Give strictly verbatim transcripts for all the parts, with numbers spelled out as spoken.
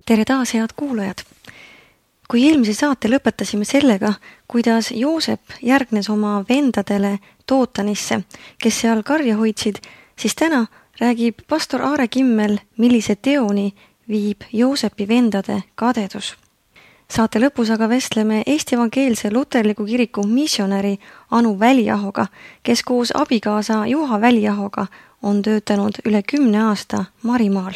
Tere taas, head kuulajad! Kui eelmise saate lõpetasime sellega, kuidas Joosep järgnes oma vendadele Tootanisse, kes seal karja hoidsid, siis täna räägib pastor Aare Kimmel, millise teoni viib Joosepi vendade kadedus. Saate lõpus aga vestleme Eesti Evangeelse Luterliku kiriku missionäri Anu Väliahoga, kes koos abikaasa Juha Väliahoga on töötanud üle kümne aasta Marimaal.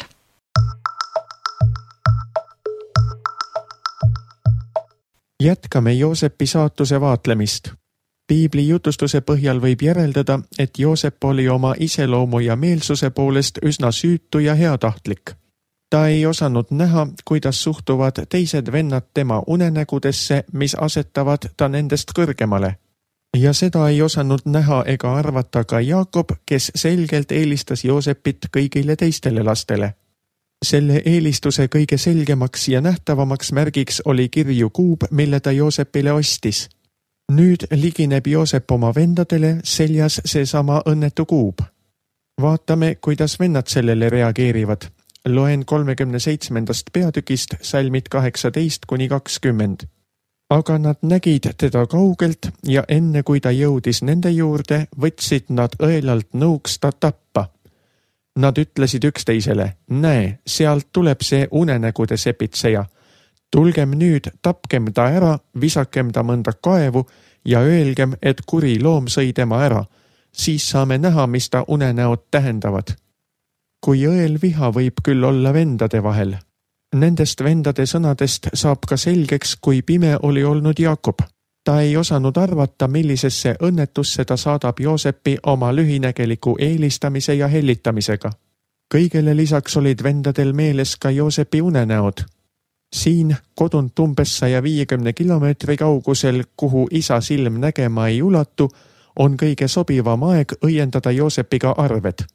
Jätkame Joosepi saatuse vaatlemist. Piibli jutustuse põhjal võib järeldada, et Joosep oli oma iseloomu ja meelsuse poolest üsna süütu ja heatahtlik. Ta ei osanud näha, kuidas suhtuvad teised vennad tema unenägudesse, mis asetavad ta nendest kõrgemale. Ja seda ei osanud näha ega arvata ka Jaakob, kes selgelt eelistas Joosepit kõigile teistele lastele. Selle eelistuse kõige selgemaks ja nähtavamaks märgiks oli kirju kuub, mille ta Joosepile ostis. Nüüd ligineb Joosep oma vendadele seljas seesama õnnetu kuub. Vaatame, kuidas vennad sellele reageerivad. Loen kolmekümne seitsmendast peatükist salmid kaheksateist kuni kakskümmend. Aga nad nägid teda kaugelt ja enne kui ta jõudis nende juurde, võtsid nad õelalt nõuks ta tappa. Nad ütlesid üksteisele, näe, sealt tuleb see unenägude sepitseja. Tulgem nüüd, tapkem ta ära, visakem ta mõnda kaevu ja öelgem, et kuri loom sõi tema ära. Siis saame näha, mis ta unenäod tähendavad. Kui õel viha võib küll olla vendade vahel. Nendest vendade sõnadest saab ka selgeks, kui pime oli olnud Jaakob. Ta ei osanud arvata, millisesse õnnetusse ta saadab Joosepi oma lühinägeliku eelistamise ja hellitamisega. Kõigele lisaks olid vendadel meeles ka Joosepi unenäod. Siin, kodunt umbes saja viiekümne kilomeetri kaugusel, kuhu isa silm nägema ei ulatu, on kõige sobivam aeg õiendada Joosepiga arved.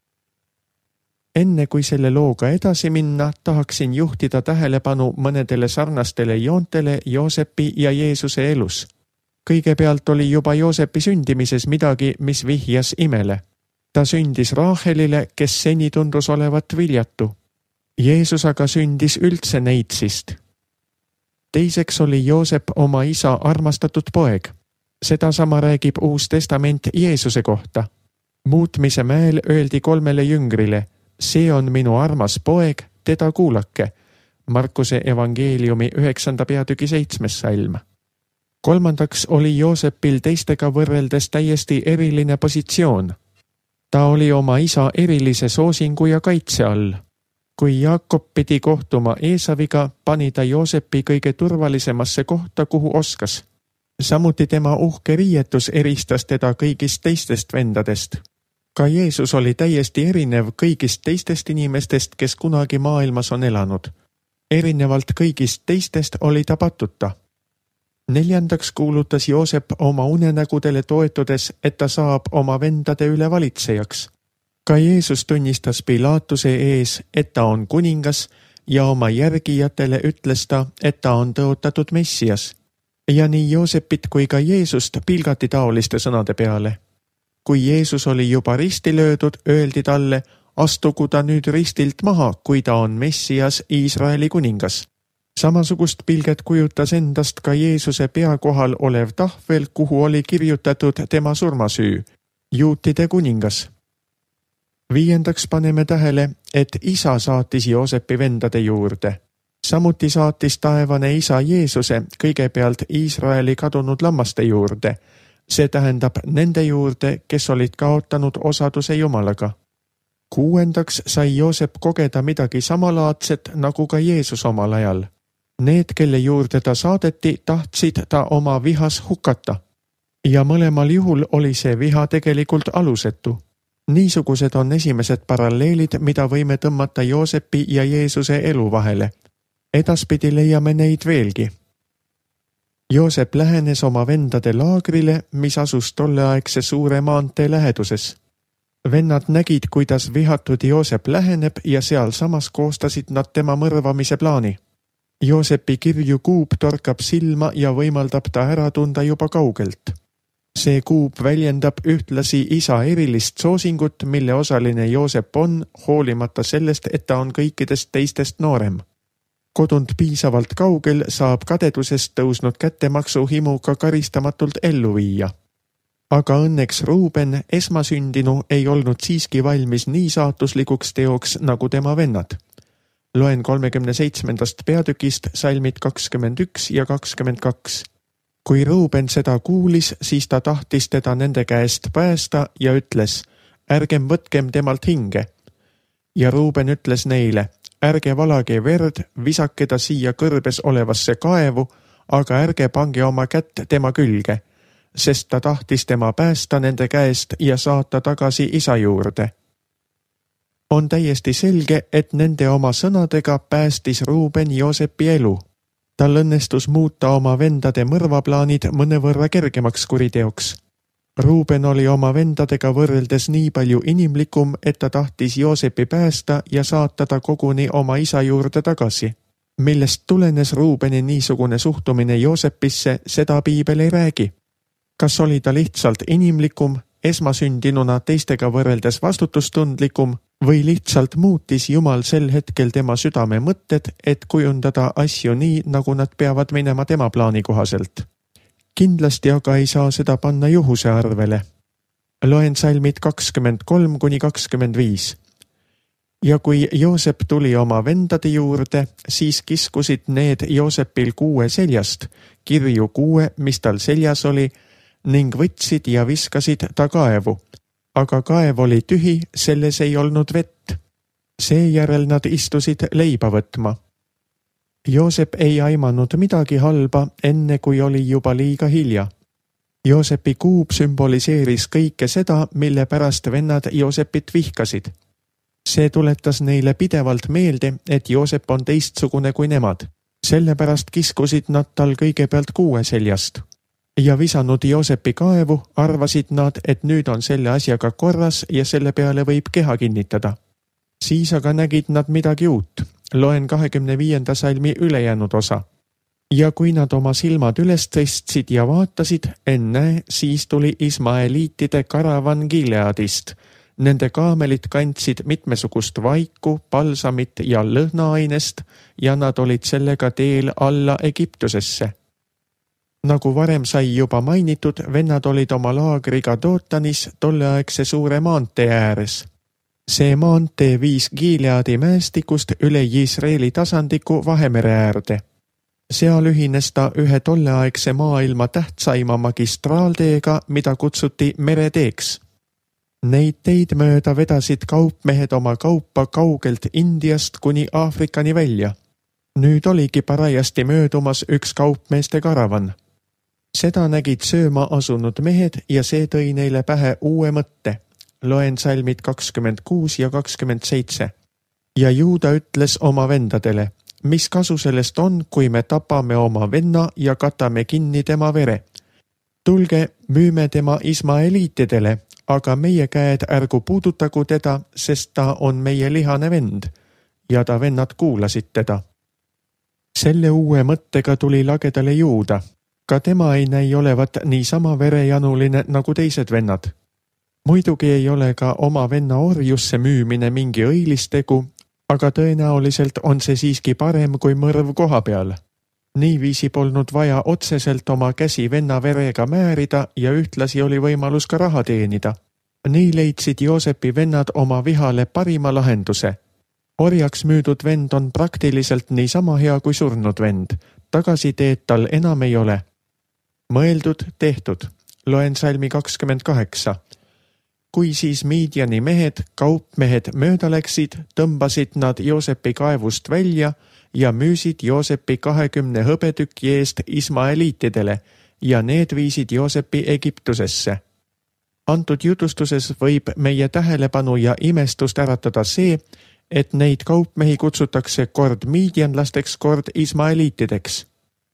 Enne kui selle looga edasi minna, tahaksin juhtida tähelepanu mõnedele sarnastele joontele Joosepi ja Jeesuse elus. Kõigepealt oli juba Joosepi sündimises midagi, mis vihjas imele. Ta sündis Raahelile, kes seni tundus olevat viljatu. Jeesus aga sündis üldse neitsist. Teiseks oli Joosep oma isa armastatud poeg. Seda sama räägib Uus Testament Jeesuse kohta. Muutmise mäel öeldi kolmele jüngrile, see on minu armas poeg, teda kuulake. Markuse evangeeliumi üheksanda peatüki seitsmes salm. Kolmandaks oli Joosepil teistega võrreldes täiesti eriline positsioon. Ta oli oma isa erilise soosingu ja kaitse all. Kui Jaakob pidi kohtuma Eesaviga, pani ta Joosepi kõige turvalisemasse kohta, kuhu oskas. Samuti tema uhke riietus eristas teda kõigist teistest vendadest. Ka Jeesus oli täiesti erinev kõigist teistest inimestest, kes kunagi maailmas on elanud. Erinevalt kõigist teistest oli ta patuta. Neljandaks kuulutas Joosep oma unenägudele toetudes, et ta saab oma vendade üle valitsejaks. Ka Jeesus tunnistas Pilaatuse ees, et ta on kuningas ja oma järgijatele ütles ta, et ta on tõotatud Messias. Ja nii Joosepit kui ka Jeesust pilgati taoliste sõnade peale. Kui Jeesus oli juba risti löödud, öeldi talle, astugu ta nüüd ristilt maha, kui ta on Messias, Iisraeli kuningas. Samasugust pilget kujutas endast ka Jeesuse pea kohal olev tahvel, kuhu oli kirjutatud tema surmasüü, juutide kuningas. Viiendaks paneme tähele, et isa saatis Joosepi vendade juurde. Samuti saatis taevane isa Jeesuse kõigepealt Iisraeli kadunud lammaste juurde. See tähendab nende juurde, kes olid kaotanud osaduse Jumalaga. Kuuendaks sai Joosep kogeda midagi samalaadset nagu ka Jeesus omal ajal. Need, kelle juurde ta saadeti, tahtsid ta oma vihas hukata. Ja mõlemal juhul oli see viha tegelikult alusetu. Niisugused on esimesed paralleelid, mida võime tõmmata Joosepi ja Jeesuse elu vahele. Edaspidi leiame neid veelgi. Joosep lähenes oma vendade laagrile, mis asus tolleaegse suure maantee läheduses. Vennad nägid, kuidas vihatud Joosep läheneb ja seal samas koostasid nad tema mõrvamise plaani. Joosepi kirju kuub torkab silma ja võimaldab ta ära tunda juba kaugelt. See kuub väljendab ühtlasi isa erilist soosingut, mille osaline Joosep on, hoolimata sellest, et ta on kõikidest teistest noorem. Kodunt piisavalt kaugel saab kadedusest tõusnud kättemaksu himuga karistamatult ellu viia. Aga õnneks Ruuben, esmasündinu, ei olnud siiski valmis nii saatuslikuks teoks nagu tema vennad. Loen kolmekümne seitsmendast peatükist salmid kakskümmend üks ja kakskümmend kaks. Kui Ruuben seda kuulis, siis ta tahtis teda nende käest päästa ja ütles, ärgem võtkem temalt hinge. Ja Ruuben ütles neile, ärge valage verd, visake ta siia kõrbes olevasse kaevu, aga ärge pange oma kätt tema külge, sest ta tahtis tema päästa nende käest ja saata tagasi isa juurde. On täiesti selge, et nende oma sõnadega päästis Ruuben Joosepi elu. Tal õnnestus muuta oma vendade mõrvaplaanid mõnevõrra kergemaks kuriteoks. Ruuben oli oma vendadega võrreldes nii palju inimlikum, et ta tahtis Joosepi päästa ja saata ta koguni oma isa juurde tagasi. Millest tulenes Ruubeni niisugune suhtumine Joosepisse, seda piibel ei räägi. Kas oli ta lihtsalt inimlikum, esmasündinuna teistega võrreldes vastutustundlikum või lihtsalt muutis Jumal sel hetkel tema südame mõtted, et kujundada asju nii, nagu nad peavad minema tema plaani kohaselt? Kindlasti aga ei saa seda panna juhuse arvele. Loen salmid kakskümmend kolm kuni kakskümmend viis. Ja kui Joosep tuli oma vendade juurde, siis kiskusid need Joosepil kuue seljast, kirju kuue, mis tal seljas oli, ning võtsid ja viskasid ta kaevu. Aga kaev oli tühi, selles ei olnud vett. Seejärel nad istusid leiba võtma. Joosep ei aimanud midagi halba, enne kui oli juba liiga hilja. Joosepi kuub sümboliseeris kõike seda, mille pärast vennad Joosepit vihkasid. See tuletas neile pidevalt meelde, et Joosep on teistsugune kui nemad. Sellepärast kiskusid nad tal kõigepealt kuue seljast. Ja visanud Joosepi kaevu, arvasid nad, et nüüd on selle asjaga korras ja selle peale võib keha kinnitada. Siis aga nägid nad midagi uut. Loen kahekümne viienda salmi ülejäänud osa. Ja kui nad oma silmad üles tõstsid ja vaatasid, enne siis tuli Ismaeliitide karavan Gileadist. Nende kaamelid kandsid mitmesugust vaiku, palsamit ja lõhnaainest ja nad olid sellega teel alla Egiptusesse. Nagu varem sai juba mainitud, vennad olid oma laagriga Dootanis tolleaegse suure maantee ääres. See maantee viis Gileadi mäestikust üle Iisraeli tasandiku Vahemere äärde. Seal ühines ta ühe tolleaegse maailma tähtsaima magistraalteega, mida kutsuti mereteeks. Neid teid mööda vedasid kaupmehed oma kaupa kaugelt Indiast kuni Aafrikani välja. Nüüd oligi parajasti möödumas üks kaupmeeste karavan. Seda nägid sööma asunud mehed ja see tõi neile pähe uue mõtte. Loen salmid kakskümmend kuus ja kakskümmend seitse. Ja Juuda ütles oma vendadele, mis kasu sellest on, kui me tapame oma venna ja katame kinni tema vere. Tulge, müüme tema Ismaeliitidele, aga meie käed ärgu puudutagu teda, sest ta on meie lihane vend. Ja ta vennad kuulasid teda. Selle uue mõttega tuli lagedale Juuda. Ka tema ei näi olevat niisama verejanuline nagu teised vennad. Muidugi ei ole ka oma venna orjusse müümine mingi õilistegu, aga tõenäoliselt on see siiski parem kui mõrv koha peal. Niiviisi polnud vaja otseselt oma käsi venna verega määrida ja ühtlasi oli võimalus ka raha teenida. Nii leidsid Joosepi vennad oma vihale parima lahenduse. Orjaks müüdud vend on praktiliselt niisama hea kui surnud vend. Tagasiteed tal enam ei ole. Mõeldud, tehtud. Loen salmi kakskümmend kaheksa. Kui siis Midiani mehed, kaupmehed mööda läksid, tõmbasid nad Joosepi kaevust välja ja müüsid Joosepi kahekümne hõbetüki eest Ismaeliitidele ja need viisid Joosepi Egiptusesse. Antud jutustuses võib meie tähelepanu ja imestust äratada see, et neid kaupmehi kutsutakse kord midianlasteks, kord Ismaeliitideks.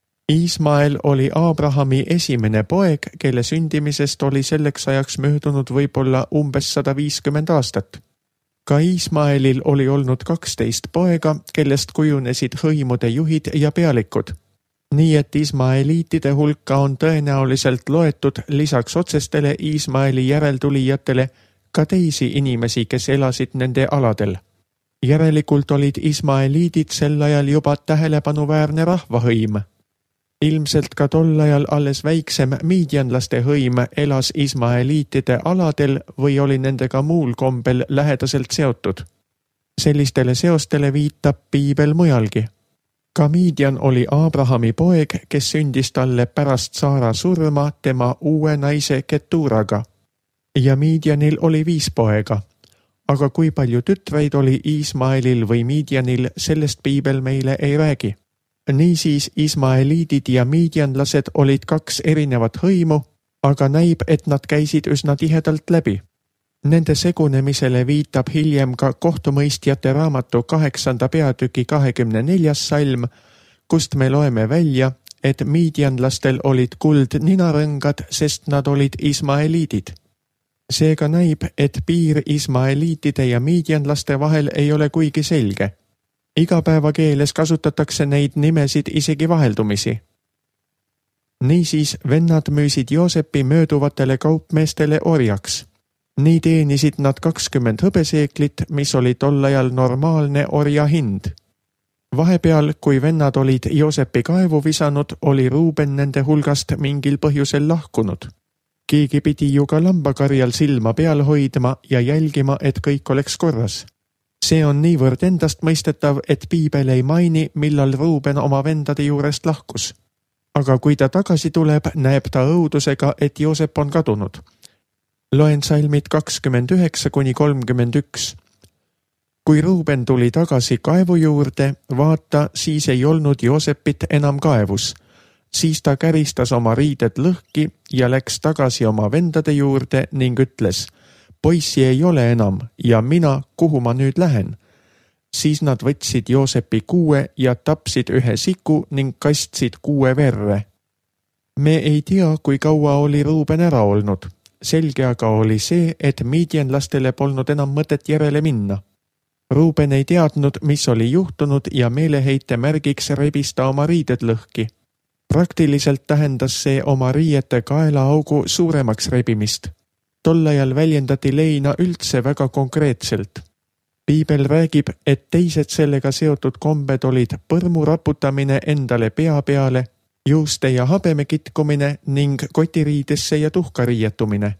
Ismael oli Abrahami esimene poeg, kelle sündimisest oli selleks ajaks möödunud võib-olla umbes sada viiskümmend aastat. Ka Ismaelil oli olnud kaksteist poega, kellest kujunesid hõimude juhid ja pealikud. Nii et Ismaeliitide hulka on tõenäoliselt loetud lisaks otsestele Ismaeli järeltulijatele ka teisi inimesi, kes elasid nende aladel. Järelikult olid ismaeliidid sel ajal juba tähelepanuväärne rahvahõim. Ilmselt ka tol ajal alles väiksem miidjanlaste hõim elas ismaeliitide aladel või oli nendega muul kombel lähedaselt seotud. Sellistele seostele viitab piibel mujalgi. Ka Miidjan oli Abrahami poeg, kes sündis talle pärast Saara surma tema uue naise Keturaga. Ja Miidjanil oli viis poega. Aga kui palju tütreid oli Ismaelil või Miidjanil, sellest piibel meile ei räägi. Niisiis ismaeliidid ja miidjanlased olid kaks erinevat hõimu, aga näib, et nad käisid üsna tihedalt läbi. Nende segunemisele viitab hiljem ka kohtumõistjate raamatu kaheksanda peatüki kahekümne neljas salm, kust me loeme välja, et miidjanlastel olid kuld ninarõngad, sest nad olid ismaeliidid. Seega näib, et piir ismaeliitide ja miidjanlaste vahel ei ole kuigi selge. Igapäevakeeles kasutatakse neid nimesid isegi vaheldumisi. Niisiis vennad müüsid Joosepi mööduvatele kaupmeestele orjaks. Nii teenisid nad kakskümmend hõbeseeklit, mis oli tol ajal normaalne orja hind. Vahepeal, kui vennad olid Joosepi kaevu visanud, oli Ruuben nende hulgast mingil põhjusel lahkunud. Keegi pidi ju ka lambakarjal silma peal hoidma ja jälgima, et kõik oleks korras. See on niivõrd endast mõistetav, et piibel ei maini, millal Ruuben oma vendade juurest lahkus. Aga kui ta tagasi tuleb, näeb ta õudusega, et Joosep on kadunud. Loen salmid kakskümmend üheksa kuni kolmkümmend üks. Kui Ruuben tuli tagasi kaevu juurde, vaata, siis ei olnud Joosepit enam kaevus. Siis ta käristas oma riided lõhki ja läks tagasi oma vendade juurde ning ütles, poissi ei ole enam ja mina, kuhu ma nüüd lähen? Siis nad võtsid Joosepi kuue ja tapsid ühe siku ning kastsid kuue verre. Me ei tea, kui kaua oli Ruuben ära olnud. Selge aga oli see, et miidjanlastele polnud enam mõtet järele minna. Ruuben ei teadnud, mis oli juhtunud ja meeleheite märgiks rebis ta oma riided lõhki. Praktiliselt tähendas see oma riiete kaelaaugu suuremaks rebimist. Tol ajal väljendati leina üldse väga konkreetselt. Piibel räägib, et teised sellega seotud kombed olid põrmu raputamine endale pea peale, juuste ja habeme kitkumine ning kotiriidesse ja tuhka riietumine.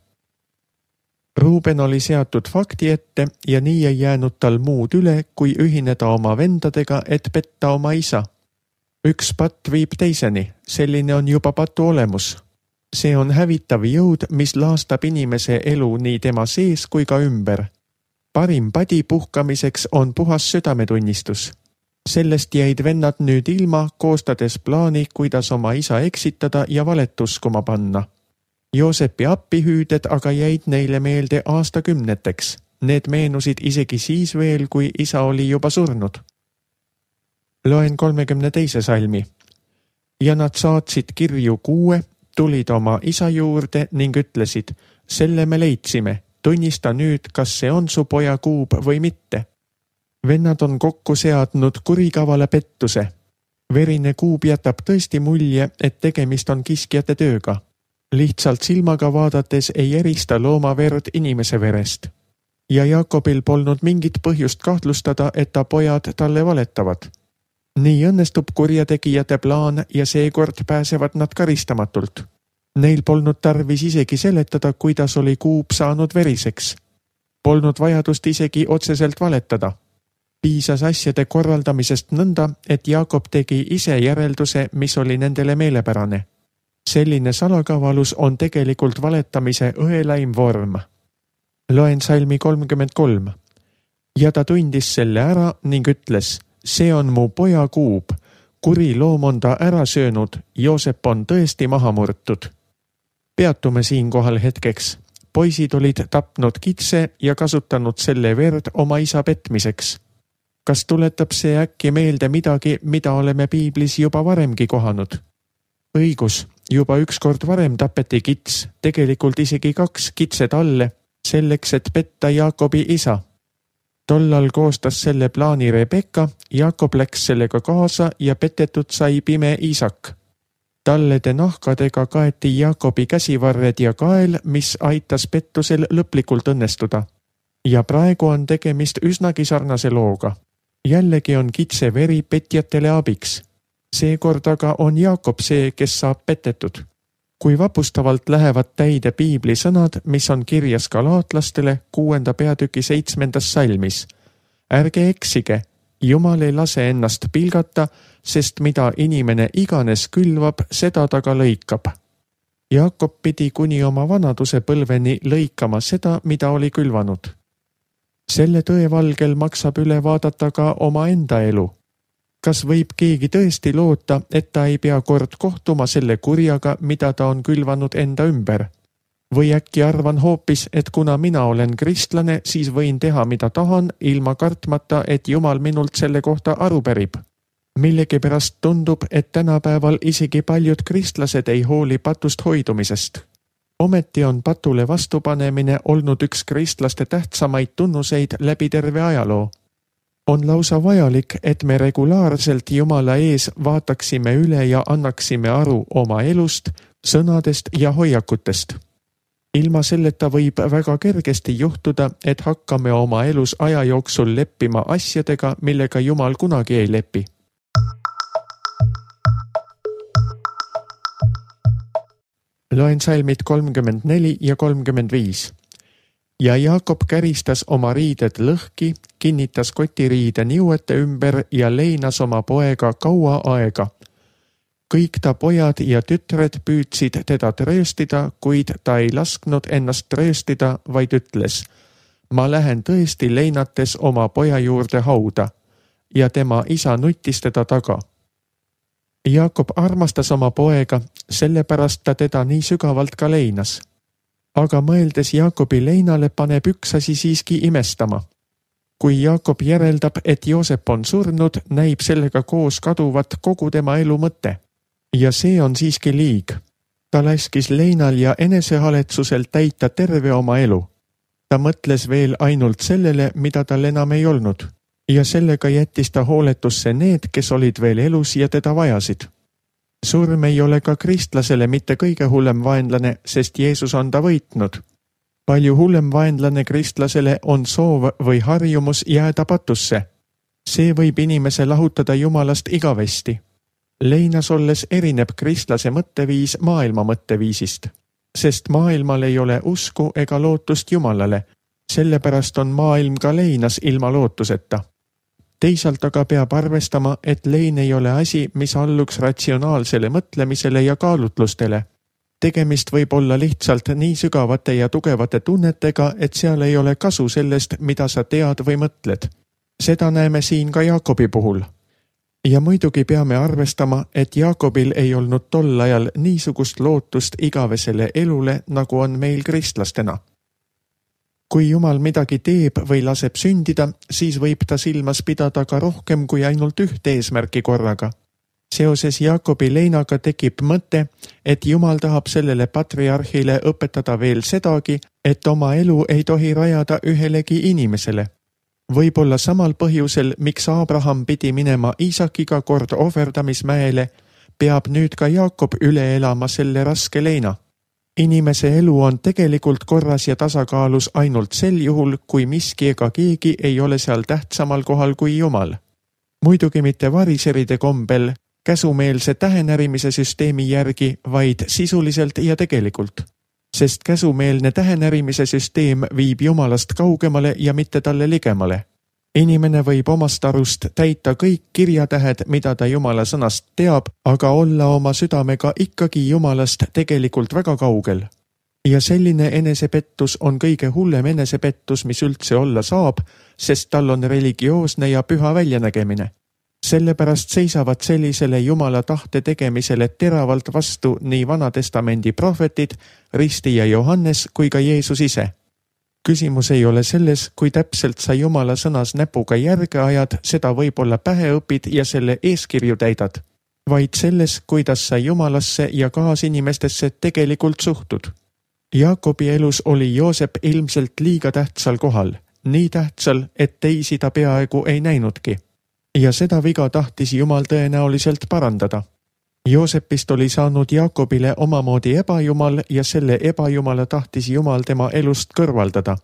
Ruuben oli seatud fakti ette ja nii ei jäänud tal muud üle, kui ühineda oma vendadega, et petta oma isa. Üks patt viib teiseni, selline on juba patu olemus. See on hävitav jõud, mis laastab inimese elu nii tema sees kui ka ümber. Parim padi puhkamiseks on puhas südametunnistus. Sellest jäid vennad nüüd ilma, koostades plaani, kuidas oma isa eksitada ja valet uskuma panna. Joosepi appihüüded aga jäid neile meelde aastakümneteks. Need meenusid isegi siis veel, kui isa oli juba surnud. Loen kolmekümne teise salmi. Ja nad saatsid kirju kuue, tulid oma isa juurde ning ütlesid, selle me leidsime, tunnista nüüd, kas see on su poja kuub või mitte. Vennad on kokku seadnud kurikavala pettuse. Verine kuub jätab tõesti mulje, et tegemist on kiskjate tööga. Lihtsalt silmaga vaadates ei erista looma verd inimese verest. Ja Jaakobil polnud mingit põhjust kahtlustada, et ta pojad talle valetavad. Nii õnnestub kurjategijate plaan ja seekord pääsevad nad karistamatult. Neil polnud tarvis isegi seletada, kuidas oli kuub saanud veriseks. Polnud vajadust isegi otseselt valetada. Piisas asjade korraldamisest nõnda, et Jaakob tegi ise järelduse, mis oli nendele meelepärane. Selline salakavalus on tegelikult valetamise õelaim vorm. Loen salmi kolmkümmend kolm. Ja ta tundis selle ära ning ütles, see on mu poja kuub, kuri loom on ta ära söönud, Joosep on tõesti maha murtud. Peatume siinkohal hetkeks. Poisid olid tapnud kitse ja kasutanud selle verd oma isa petmiseks. Kas tuletab see äkki meelde midagi, mida oleme piiblis juba varemgi kohanud? Õigus, juba ükskord varem tapeti kits, tegelikult isegi kaks kitse talle, selleks, et petta Jaakobi isa. Tollal koostas selle plaani Rebekka, Jaakob läks sellega kaasa ja petetud sai pime Iisak. Tallede nahkadega kaeti Jaakobi käsivarred ja kael, mis aitas pettusel lõplikult õnnestuda. ja praegu on tegemist üsnagi sarnase looga. Jällegi on kitse veri petjatele abiks. Seekord aga on Jaakob see, kes saab petetud. Kui vapustavalt lähevad täide piibli sõnad, mis on kirjas galaatlastele kuuenda peatüki seitsmendas salmis. Ärge eksige, Jumal ei lase ennast pilgata, sest mida inimene iganes külvab, seda ta ka lõikab. Jaakob pidi kuni oma vanaduse põlveni lõikama seda, mida oli külvanud. Selle tõevalgel maksab üle vaadata ka oma enda elu. Kas võib keegi tõesti loota, et ta ei pea kord kohtuma selle kurjaga, mida ta on külvanud enda ümber? Või äkki arvan hoopis, et kuna mina olen kristlane, siis võin teha, mida tahan, ilma kartmata, et Jumal minult selle kohta aru pärib. Millegipärast tundub, et tänapäeval isegi paljud kristlased ei hooli patust hoidumisest. Ometi on patule vastupanemine olnud üks kristlaste tähtsamaid tunnuseid läbi terve ajaloo. On lausa vajalik, et me regulaarselt Jumala ees vaataksime üle ja annaksime aru oma elust, sõnadest ja hoiakutest. Ilma selleta võib väga kergesti juhtuda, et hakkame oma elus aja jooksul leppima asjadega, millega Jumal kunagi ei lepi. Loen salmid kolmkümmend neli ja kolmkümmend viis. Ja Jaakob käristas oma riided lõhki, kinnitas kotiriide niuete ümber ja leinas oma poega kaua aega. Kõik ta pojad ja tütred püüdsid teda trööstida, kuid ta ei lasknud ennast trööstida, vaid ütles, ma lähen tõesti leinates oma poja juurde hauda, ja tema isa nuttis teda taga. Jaakob armastas oma poega, sellepärast ta teda nii sügavalt ka leinas. Aga mõeldes Jaakobi leinale paneb üks asi siiski imestama. Kui Jaakob järeldab, et Joosep on surnud, näib sellega koos kaduvat kogu tema elu mõte. Ja see on siiski liig. Ta laskis leinal ja enesehaletsusel täita terve oma elu. Ta mõtles veel ainult sellele, mida tal enam ei olnud. Ja sellega jättis ta hooletusse need, kes olid veel elus ja teda vajasid. Surm ei ole ka kristlasele mitte kõige hullem vaenlane, sest Jeesus on ta võitnud. Palju hullem vaenlane kristlasele on soov või harjumus jääda patusse. See võib inimese lahutada Jumalast igavesti. Leinas olles erineb kristlase mõtteviis maailma mõtteviisist, sest maailmal ei ole usku ega lootust Jumalale, sellepärast on maailm ka leinas ilma lootuseta. Teisalt aga peab arvestama, et lein ei ole asi, mis alluks ratsionaalsele mõtlemisele ja kaalutlustele. Tegemist võib olla lihtsalt nii sügavate ja tugevate tunnetega, et seal ei ole kasu sellest, mida sa tead või mõtled. Seda näeme siin ka Jaakobi puhul. Ja muidugi peame arvestama, et Jaakobil ei olnud tol ajal niisugust lootust igavesele elule, nagu on meil kristlastena. Kui Jumal midagi teeb või laseb sündida, siis võib ta silmas pidada ka rohkem kui ainult ühte eesmärki korraga. Seoses Jaakobi leinaga tekib mõte, et Jumal tahab sellele patriarhile õpetada veel sedagi, et oma elu ei tohi rajada ühelegi inimesele. Võib-olla samal põhjusel, miks Abraham pidi minema Iisakiga kord ohverdamismäele, peab nüüd ka Jaakob üle elama selle raske leina. Inimese elu on tegelikult korras ja tasakaalus ainult sel juhul, kui miski ega keegi ei ole seal tähtsamal kohal kui Jumal. Muidugi mitte variseride kombel, käsumeelse tähenärimise süsteemi järgi, vaid sisuliselt ja tegelikult. Sest käsumeelne tähenärimise süsteem viib Jumalast kaugemale ja mitte talle ligemale. Inimene võib omast arust täita kõik kirjatähed, mida ta Jumala sõnast teab, aga olla oma südamega ikkagi Jumalast tegelikult väga kaugel. Ja selline enesepettus on kõige hullem enesepettus, mis üldse olla saab, sest tal on religioosne ja püha väljanägemine. Sellepärast seisavad sellisele Jumala tahte tegemisele teravalt vastu nii Vanatestamendi prohvetid, Risti ja Johannes kui ka Jeesus ise. Küsimus ei ole selles, kui täpselt sa Jumala sõnas näpuga järge ajad, seda võib-olla pähe õpid ja selle eeskirju täidad, vaid selles, kuidas sa Jumalasse ja kaasinimestesse tegelikult suhtud. Jaakobi elus oli Joosep ilmselt liiga tähtsal kohal, nii tähtsal, et teisi ta peaaegu ei näinudki. Ja seda viga tahtis Jumal tõenäoliselt parandada. Joosepist oli saanud Jaakobile omamoodi ebajumal ja selle ebajumala tahtis Jumal tema elust kõrvaldada.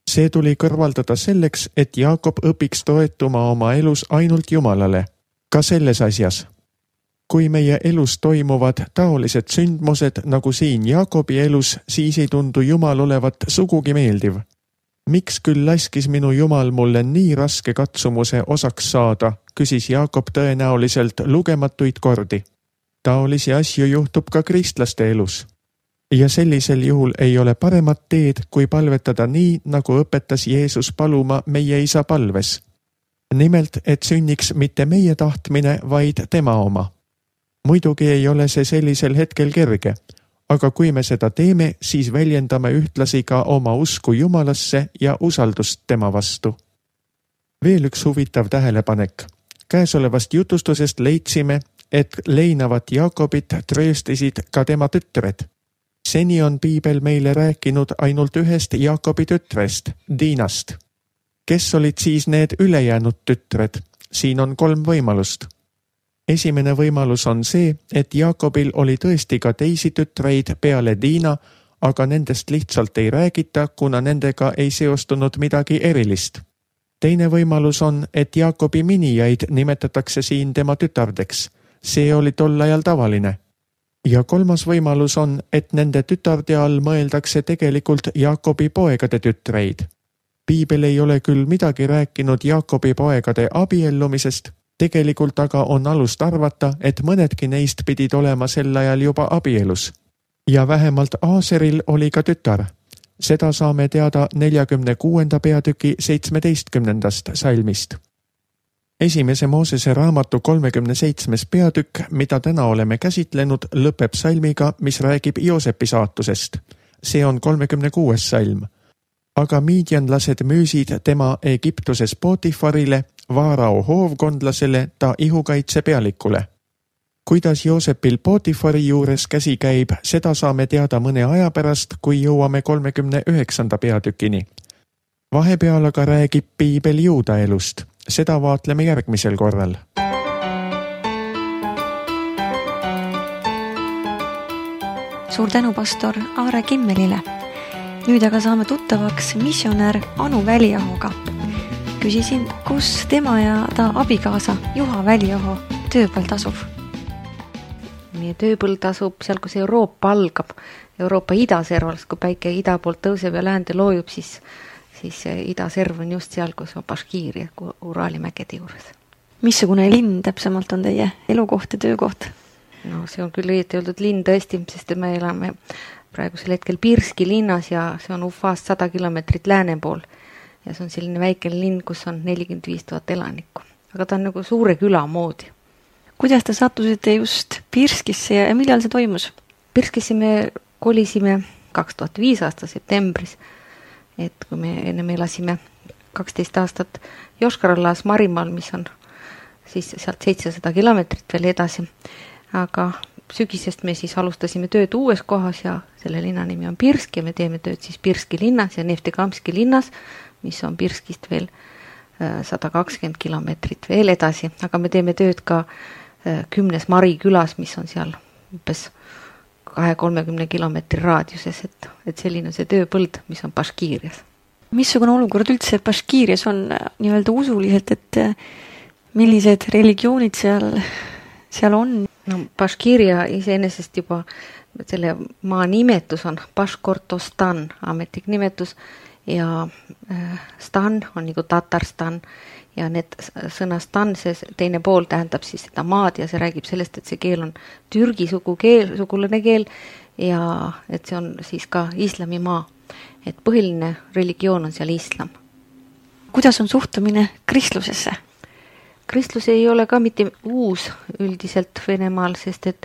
See tuli kõrvaldada selleks, et Jaakob õpiks toetuma oma elus ainult Jumalale, ka selles asjas. Kui meie elus toimuvad taolised sündmused nagu siin Jaakobi elus, siis ei tundu Jumal olevat sugugi meeldiv. Miks küll laskis minu Jumal mulle nii raske katsumuse osaks saada, küsis Jaakob tõenäoliselt lugematuid kordi. Taolisi asju juhtub ka kristlaste elus. Ja sellisel juhul ei ole paremat teed, kui palvetada nii, nagu õpetas Jeesus paluma meie isa palves. Nimelt, et sünniks mitte meie tahtmine, vaid tema oma. Muidugi ei ole see sellisel hetkel kerge, aga kui me seda teeme, siis väljendame ühtlasi ka oma usku Jumalasse ja usaldust tema vastu. Veel üks huvitav tähelepanek. Käesolevast jutustusest leidsime, et leinavat Jaakobit trööstisid ka tema tütred. Seni on Piibel meile rääkinud ainult ühest Jaakobi tütrest, Diinast. Kes olid siis need ülejäänud tütred? Siin on kolm võimalust. Esimene võimalus on see, et Jaakobil oli tõesti ka teisi tütreid peale Diina, aga nendest lihtsalt ei räägita, kuna nendega ei seostunud midagi erilist. Teine võimalus on, et Jaakobi minijaid nimetatakse siin tema tütardeks. See oli tol ajal tavaline. Ja kolmas võimalus on, et nende tütarde all mõeldakse tegelikult Jaakobi poegade tütreid. Piibel ei ole küll midagi rääkinud Jaakobi poegade abiellumisest, tegelikult aga on alust arvata, et mõnedki neist pidid olema sel ajal juba abielus. Ja vähemalt Aaseril oli ka tütar. Seda saame teada neljakümne kuuenda peatüki seitsmeteistkümnendast salmist. Esimese Moosese raamatu kolmekümne seitsmes peatükk, mida täna oleme käsitlenud, lõpeb salmiga, mis räägib Joosepi saatusest. See on kolmekümne kuues salm. Aga miidjanlased müüsid tema Egiptuses Potifarile, Vaarao hoovkondlasele, ta ihukaitse pealikule. Kuidas Joosepil Potifari juures käsi käib, seda saame teada mõne aja pärast, kui jõuame kolmekümne üheksanda peatükini. Vahepeal aga räägib Piibel Juuda elust. Seda vaatleme järgmisel korral. Suur tänu pastor Aare Kimmelile. Nüüd aga saame tuttavaks missionär Anu Väliahoga. Küsisin, kus tema ja ta abikaasa Juha Väliaho tööpõld asub. Meie tööpõld asub seal, kus Euroopa algab. Euroopa idaservals, kui päike ida poolt tõuseb ja läände loojub, siis siis idaserv on just seal, kus on Baškiiri, Uraali mägede juures. Missugune linn täpsemalt on teie elukoht ja töökoht? No see on küll õieti öeldud linn tõesti, sest me elame praegusel hetkel Pirski linnas ja see on Ufast sada kilomeetrit lääne pool. Ja see on selline väikene linn, kus on nelikümmend viis tuhat elanikku. Aga ta on nagu suure küla moodi. Kuidas te sattusite just Pirskisse ja millal see toimus? Pirskisse me kolisime kaks tuhat viis aasta septembris. Et kui me enne me elasime kaksteist aastat Joškarallas Marimaal, mis on siis sealt seitsesada kilomeetrit veel edasi. Aga sügisest me siis alustasime tööd uues kohas ja selle linna nimi on Pirski ja me teeme tööd siis Pirski linnas ja Neftekamski linnas, mis on Pirskist veel sada kakskümmend kilomeetrit veel edasi. Aga me teeme tööd ka kümnes Mari külas, mis on seal umbes kahe kolmekümne kilomeetri raadiuses, et, et selline see tööpõld, mis on Baškiirias. Missugune olukord üldse Baškiirias on nii-öelda usuliselt, et millised religioonid seal, seal on? No Baškiiria iseenesest juba selle maa nimetus on Baškortostan, ametlik nimetus ja stan on nagu Tatarstan ja need sõna stan, see teine pool tähendab siis seda maad ja see räägib sellest, et see keel on türgi sugu keel, sugulane keel ja et see on siis ka islami maa. Et põhiline religioon on seal islam. Kuidas on suhtumine kristlusesse? Kristlus ei ole ka mitte uus üldiselt Venemaal, sest et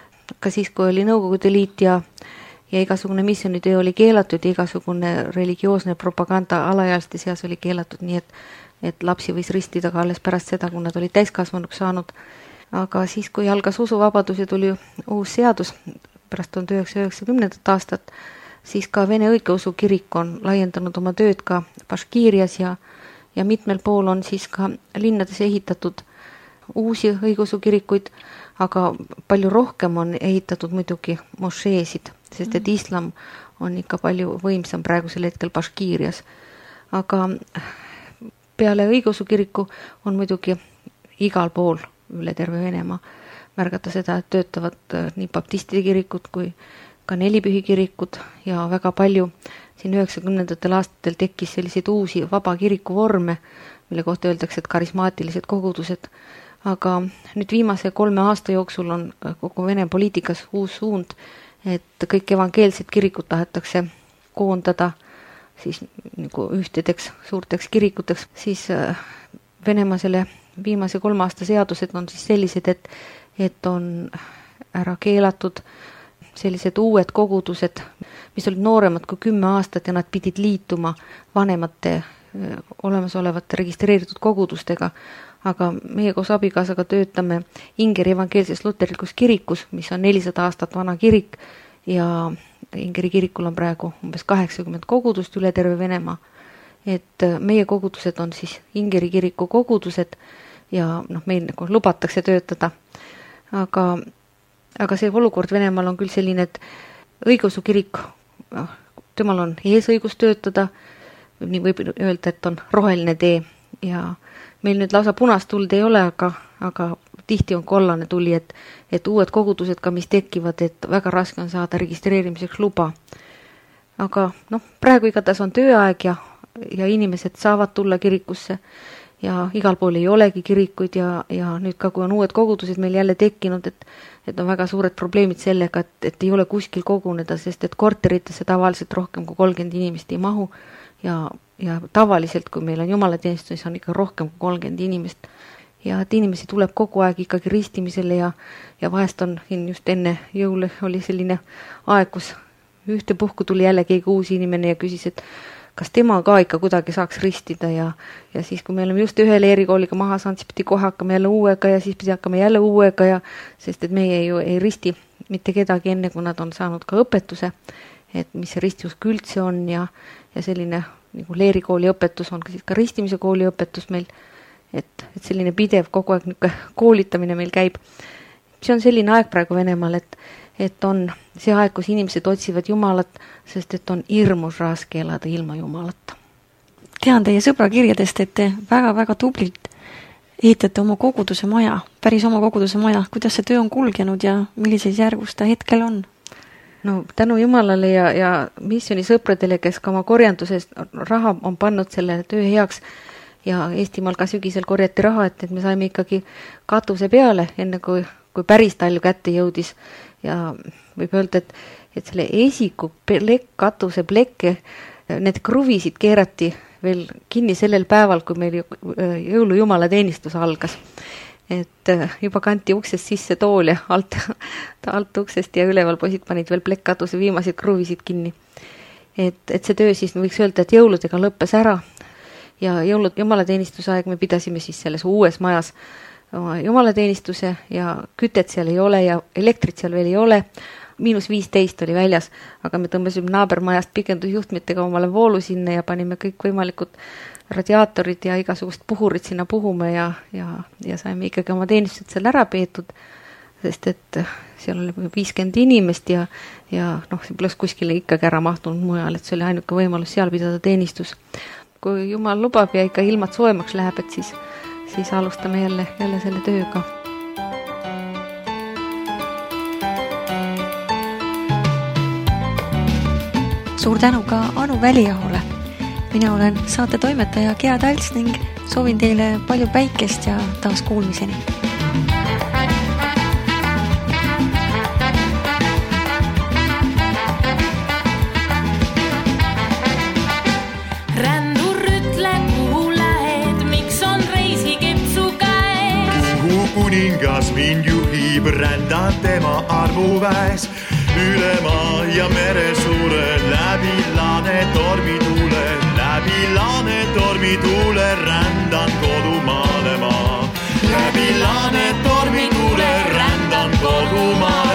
ka siis, kui oli Nõukogude Liit ja, ja igasugune missioonitöö oli keelatud ja igasugune religioosne propaganda alaealiste seas oli keelatud, nii et et lapsi võis ristida ka alles pärast seda, kui nad olid täiskasvanuks saanud. Aga siis, kui algas usuvabadus ja tuli uus seadus pärast tuhat üheksasada üheksakümnendat aastat, siis ka Vene õigeusu kirik on laiendanud oma tööd ka Baškiirias ja, ja mitmel pool on siis ka linnades ehitatud uusi õigeusu kirikuid, aga palju rohkem on ehitatud muidugi mošeesid, sest et islam on ikka palju võimsam praegusel hetkel Baškiirias. aga peale õigeusu kiriku on muidugi igal pool üle terve Venemaa märgata seda, et töötavad nii baptistide kirikud kui ka nelipühi kirikud ja väga palju siin üheksakümnendatel aastatel tekkis selliseid uusi vaba kirikuvorme, mille kohta öeldakse, et karismaatilised kogudused. Aga nüüd viimase kolme aasta jooksul on kogu Vene poliitikas uus suund, et kõik evangeelsed kirikud tahetakse koondada siis nagu ühtedeks suurteks kirikuteks, siis Venemaa selle viimase kolme aasta seadused on siis sellised, et, et on ära keelatud sellised uued kogudused, mis olid nooremad kui kümme aastat ja nad pidid liituma vanemate olemasolevate registreeritud kogudustega. Aga meie koos abikaasaga töötame Ingeri evangeelses luterlikus kirikus, mis on nelisada aastat vana kirik ja Ingeri kirikul on praegu umbes kaheksakümmend kogudust üle terve Venemaa. Et meie kogudused on siis Ingeri kiriku kogudused ja noh, meil nagu lubatakse töötada. Aga, aga see olukord Venemaal on küll selline, et õigeusu kirik, temal on eesõigus töötada, nii võib öelda, et on roheline tee ja meil nüüd lausa punast tuld ei ole, aga, aga tihti on kollane tuli, et, et uued kogudused ka, mis tekivad, et väga raske on saada registreerimiseks luba. Aga noh, praegu igatahes on tööaeg ja, ja inimesed saavad tulla kirikusse ja igal pool ei olegi kirikuid ja, ja nüüd ka, kui on uued kogudused meil jälle tekkinud, et, et on väga suured probleemid sellega, et, et ei ole kuskil koguneda, sest et korteritesse tavaliselt rohkem kui kolmkümmend inimest ei mahu ja, ja tavaliselt, kui meil on jumalateenistus, on ikka rohkem kui kolmkümmend inimest ja et inimesi tuleb kogu aeg ikkagi ristimisele ja, ja vahest on just enne jõule oli selline aeg, kus ühte puhku tuli jälle keegi uus inimene ja küsis, et kas tema ka ikka kuidagi saaks ristida ja, ja siis, kui me oleme just ühe leerikooliga maha saanud, siis pidi kohe hakkama jälle uuega ja siis pidi hakkama jälle uuega ja sest et meie ju ei risti mitte kedagi enne, kui nad on saanud ka õpetuse, et mis see ristiusk üldse on ja, ja selline nagu leerikooli õpetus on ka siis ka ristimise kooli õpetus meil, et, et selline pidev kogu aeg niisugune koolitamine meil käib. See on selline aeg praegu Venemaal, et et on see aeg, kus inimesed otsivad Jumalat, sest et on hirmus raske elada ilma Jumalata. Tean teie sõbra kirjadest, et te väga-väga tublilt ehitate oma koguduse maja, päris oma koguduse maja. Kuidas see töö on kulgenud ja millises järgus ta hetkel on? No tänu Jumalale ja, ja missiooni sõpradele, kes ka oma korjandusest raha on pannud selle töö heaks ja Eestimaal ka sügisel korjati raha, et, et me saime ikkagi katuse peale, enne kui, kui päris talju kätte jõudis. Ja võib öelda, et, et selle esiku plek, katuse plekke, need kruvisid keerati veel kinni sellel päeval, kui meil jõulu jumalateenistus algas. Et juba kanti uksest sisse tool ja alt, alt uksest ja üleval poisid panid veel plekkatuse viimaseid kruvisid kinni. Et, et see töö siis võiks öelda, et jõuludega lõppes ära ja jõulud, jumalateenistuse aeg me pidasime siis selles uues majas jumalateenistuse ja kütet seal ei ole ja elektrit seal veel ei ole. Miinus viisteist oli väljas, aga me tõmbasime naabermajast pikendusjuhtmetega omale voolu sinna ja panime kõik võimalikud radiaatorid ja igasugust puhurid sinna puhume ja, ja, ja saime ikkagi oma teenistused seal ära peetud, sest et seal oli viiskümmend inimest ja, ja noh, see pluss kuskile ikkagi ära mahtunud mujal, et see oli ainuke võimalus seal pidada teenistus. Kui Jumal lubab ja ikka ilmad soemaks läheb, et siis siis alustame jälle, jälle selle tööga. Suur tänu ka Anu Väliahole. Mina olen saate toimetaja Gea Talts ning soovin teile palju päikest ja taas kuulmiseni. Kuningas mind juhib, rändab tema armuväes üle maa ja mere suure, läbi laane tormituule, läbi laane tormituule rändan kodumaale maa. Läbi laane tormituule rändan kodumaale.